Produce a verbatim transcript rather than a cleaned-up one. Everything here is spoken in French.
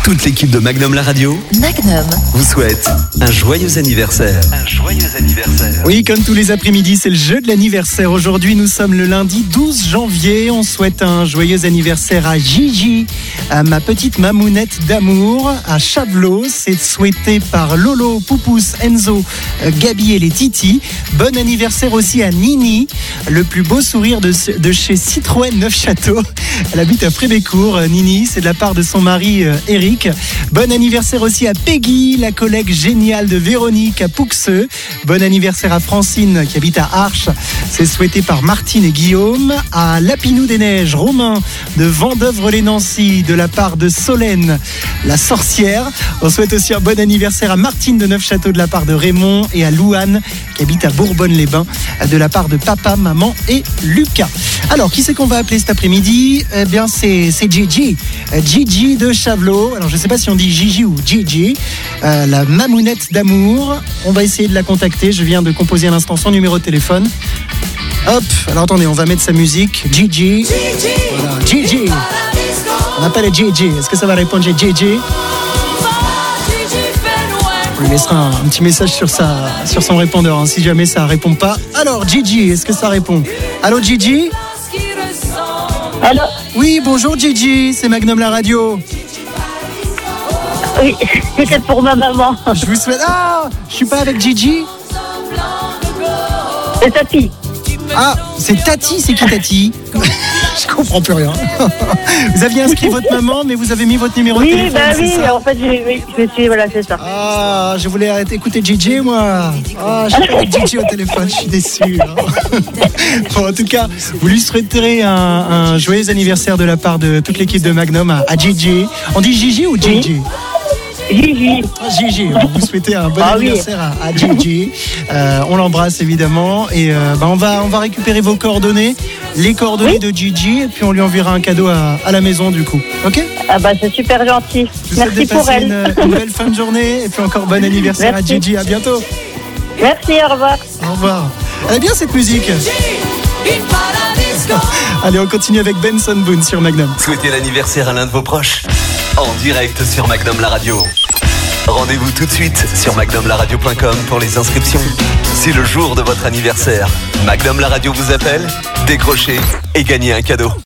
Toute l'équipe de Magnum La Radio Magnum vous souhaite un joyeux anniversaire. Un joyeux anniversaire. Oui, comme tous les après-midi, c'est le jeu de l'anniversaire. Aujourd'hui, nous sommes le lundi douze janvier. On souhaite un joyeux anniversaire à Gigi, à ma petite mamounette d'amour, à Chavelot. C'est souhaité par Lolo, Poupous, Enzo, Gabi et les Titi. Bon anniversaire aussi à Nini, le plus beau sourire de, de chez Citroën Neufchâteau. Elle habite à Frébécourt. Nini, c'est de la part de son mari euh, Eric. Bon anniversaire aussi à Peggy, la collègue géniale de Véronique à Pouxeux. Bon anniversaire à Francine qui habite à Arches. C'est souhaité par Martine et Guillaume. À Lapinou des Neiges, Romain de Vendeuvre-les-Nancy de la part de Solène, la sorcière. On souhaite aussi un bon anniversaire à Martine de Neufchâteau de la part de Raymond et à Louane qui habite à Bourbonne-les-Bains de la part de papa, maman et Lucas. Alors, qui c'est qu'on va appeler cet après-midi ? Eh bien, c'est, c'est Gigi. Gigi de Chavelot. Alors, je ne sais pas si on dit Gigi ou Gigi. Euh, la mamounette d'amour. On va essayer de la contacter. Je viens de composer à l'instant son numéro de téléphone. Hop, alors attendez, on va mettre sa musique. Gigi. Voilà, Gigi. On appelle Gigi. Est-ce que ça va répondre, Gigi ? On lui laissera un, un petit message sur, sa, sur son répondeur, hein, si jamais ça ne répond pas. Alors, Gigi, est-ce que ça répond ? Allô, Gigi ? Allô ? Oui, bonjour Gigi, c'est Magnum La Radio. Oui, c'était pour ma maman. Je vous souhaite... Ah, je suis pas avec Gigi ? C'est ta fille. Ah, c'est Tati, c'est qui Tati ? Je comprends plus rien. Vous aviez inscrit votre maman, mais vous avez mis votre numéro Oui, de téléphone, bah c'est oui, ça ? en fait, j'ai, oui, je me suis, voilà, c'est ça. Ah, je voulais arrêter d'écouter Gigi, moi. Ah, je suis pas avec Gigi au téléphone, je suis déçu. Hein. Bon, en tout cas, vous lui souhaiterez un, un joyeux anniversaire de la part de toute l'équipe de Magnum à, à Gigi. On dit Gigi ou Gigi ? Gigi. Ah, Gigi, vous souhaitez un bon Ah, anniversaire oui. à, à Gigi. Euh, on l'embrasse évidemment et euh, bah, on, va, on va récupérer vos coordonnées, les coordonnées oui. de Gigi et puis on lui enverra un cadeau à, à la maison du coup. Ok ? Ah bah c'est super gentil. Je vous Merci pour elle. Une, une belle fin de journée et puis encore bon anniversaire Merci. à Gigi. À bientôt. Merci, au revoir. Au revoir. Elle est bien cette musique. Allez, on continue avec Benson Boone sur Magnum. Souhaitez l'anniversaire à l'un de vos proches en direct sur Magnum La Radio. Rendez-vous tout de suite sur magnum la radio point com pour les inscriptions. C'est le jour de votre anniversaire. Magnum La Radio vous appelle, décrochez et gagnez un cadeau.